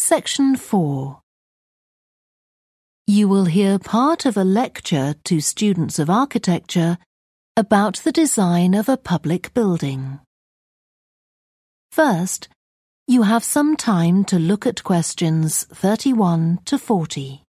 Section 4. You will hear part of a lecture to students of architecture about the design of a public building. First, you have some time to look at questions 31 to 40.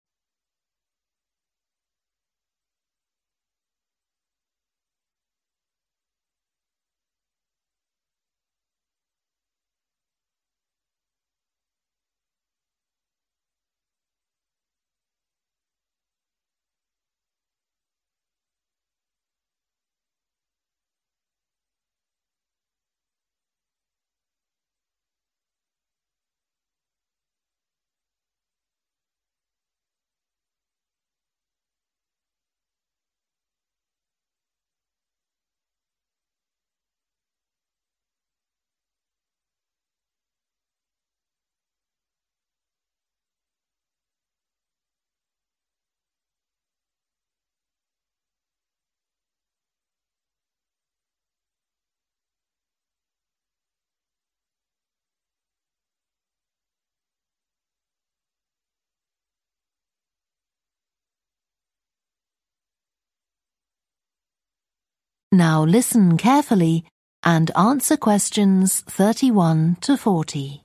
Now listen carefully and answer questions 31 to 40.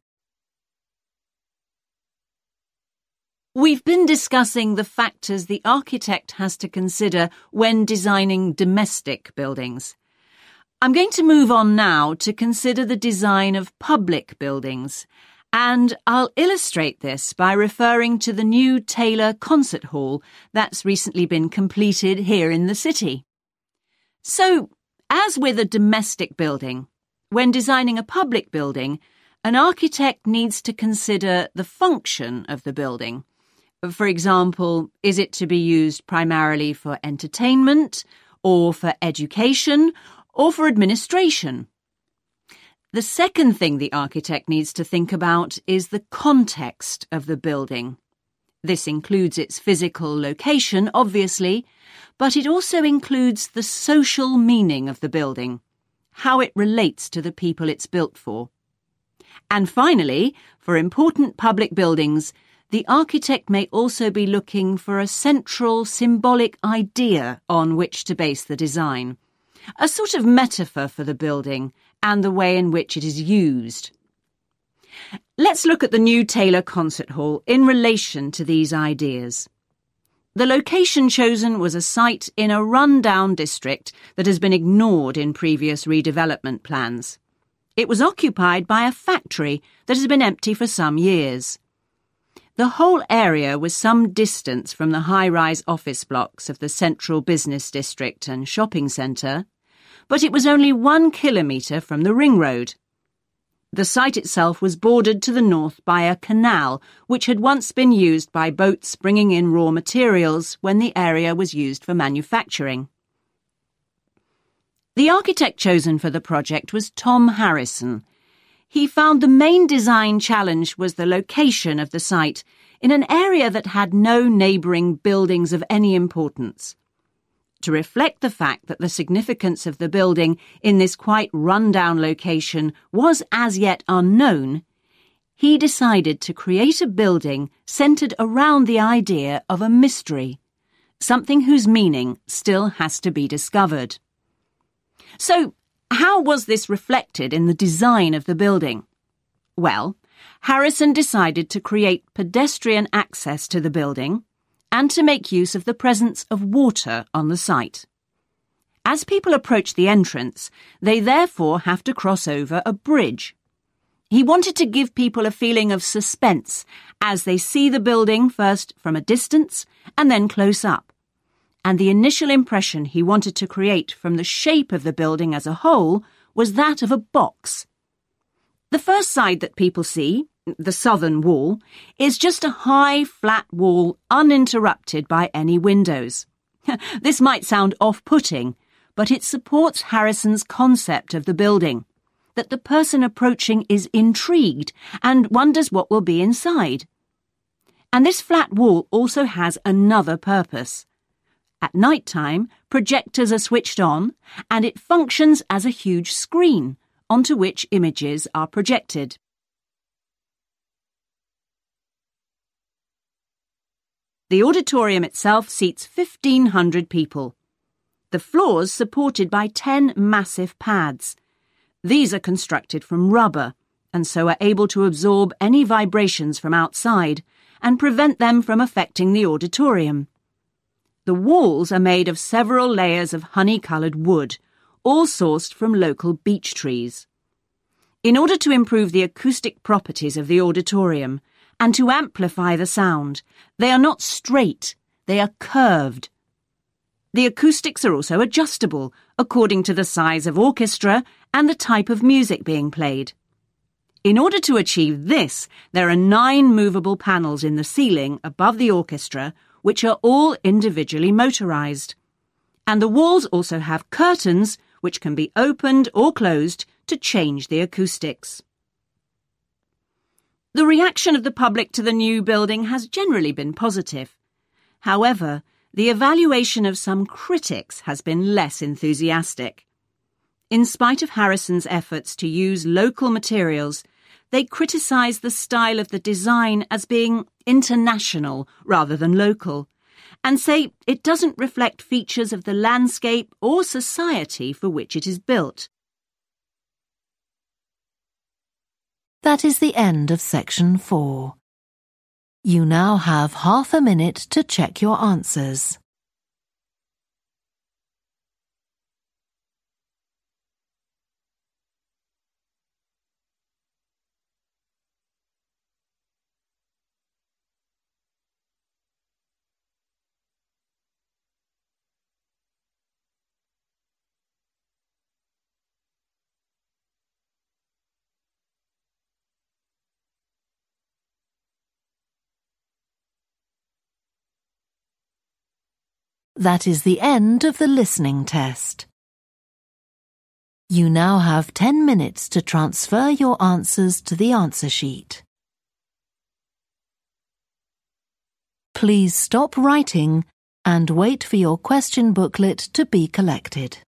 We've been discussing the factors the architect has to consider when designing domestic buildings. I'm going to move on now to consider the design of public buildings, and I'll illustrate this by referring to the new Taylor Concert Hall that's recently been completed here in the city. So, as with a domestic building, when designing a public building, an architect needs to consider the function of the building. For example, is it to be used primarily for entertainment, or for education, or for administration? The second thing the architect needs to think about is the context of the building. This includes its physical location, obviously, but it also includes the social meaning of the building, how it relates to the people it's built for. And finally, for important public buildings, the architect may also be looking for a central symbolic idea on which to base the design, a sort of metaphor for the building and the way in which it is used. Let's look at the new Taylor Concert Hall in relation to these ideas. The location chosen was a site in a run-down district that has been ignored in previous redevelopment plans. It was occupied by a factory that has been empty for some years. The whole area was some distance from the high-rise office blocks of the central business district and shopping centre, but it was only 1 kilometre from the ring road. The site itself was bordered to the north by a canal, which had once been used by boats bringing in raw materials when the area was used for manufacturing. The architect chosen for the project was Tom Harrison. He found the main design challenge was the location of the site in an area that had no neighbouring buildings of any importance. To reflect the fact that the significance of the building in this quite run-down location was as yet unknown, he decided to create a building centred around the idea of a mystery, something whose meaning still has to be discovered. So, how was this reflected in the design of the building? Well, Harrison decided to create pedestrian access to the building and to make use of the presence of water on the site. As people approach the entrance, they therefore have to cross over a bridge. He wanted to give people a feeling of suspense as they see the building first from a distance and then close up. And the initial impression he wanted to create from the shape of the building as a whole was that of a box. The first side that people see, the southern wall, is just a high, flat wall uninterrupted by any windows. This might sound off-putting, but it supports Harrison's concept of the building, that the person approaching is intrigued and wonders what will be inside. And this flat wall also has another purpose. At night time, projectors are switched on, and it functions as a huge screen onto which images are projected. The auditorium itself seats 1,500 people. The floor's supported by 10 massive pads. These are constructed from rubber and so are able to absorb any vibrations from outside and prevent them from affecting the auditorium. The walls are made of several layers of honey-coloured wood, all sourced from local beech trees. In order to improve the acoustic properties of the auditorium and to amplify the sound, they are not straight, they are curved. The acoustics are also adjustable according to the size of orchestra and the type of music being played. In order to achieve this, there are 9 movable panels in the ceiling above the orchestra, which are all individually motorized. And the walls also have curtains, which can be opened or closed to change the acoustics. The reaction of the public to the new building has generally been positive. However, the evaluation of some critics has been less enthusiastic. In spite of Harrison's efforts to use local materials, they criticise the style of the design as being international rather than local, and say it doesn't reflect features of the landscape or society for which it is built. That is the end of section 4. You now have half a minute to check your answers. That is the end of the listening test. You now have 10 minutes to transfer your answers to the answer sheet. Please stop writing and wait for your question booklet to be collected.